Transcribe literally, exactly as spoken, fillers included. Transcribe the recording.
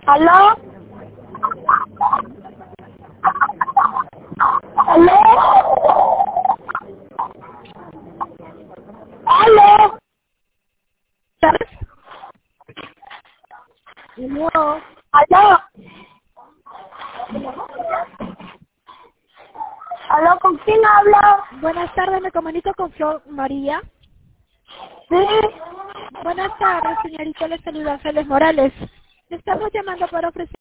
¿Aló? ¿Aló? ¿Aló? ¿Sabes? No. ¿Aló? ¿Aló? ¿Con quién habla? Buenas tardes, me comunico con Flor María. Sí. Buenas tardes, señorita, le saluda Félix Morales. Le estamos llamando para ofrecer